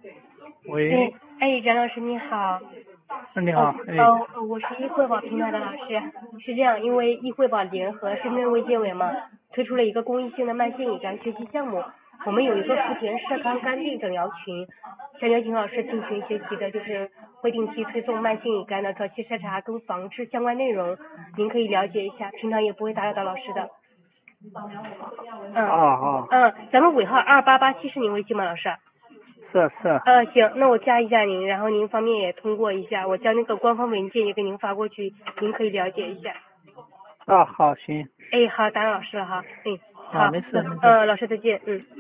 喂， 张老师你好。 你好， 我是易汇宝平台的老师。是这样，因为易汇宝联合深圳卫健委嘛，推出了一个公益性的慢性乙肝学习项目。我们有一个福田社康肝病诊疗群，想邀请老师进群学习的，就是会定期推送慢性乙肝的早期筛查跟防治相关内容，您可以了解一下，平常也不会打扰到老师的。咱们尾号2887是您微信吗，老师？ 是。 行，那我加一下您，然后您方面也通过一下，我将那个官方文件也给您发过去，您可以了解一下。 好，行。 好，打扰老师了哈。好， 没事。 老师再见。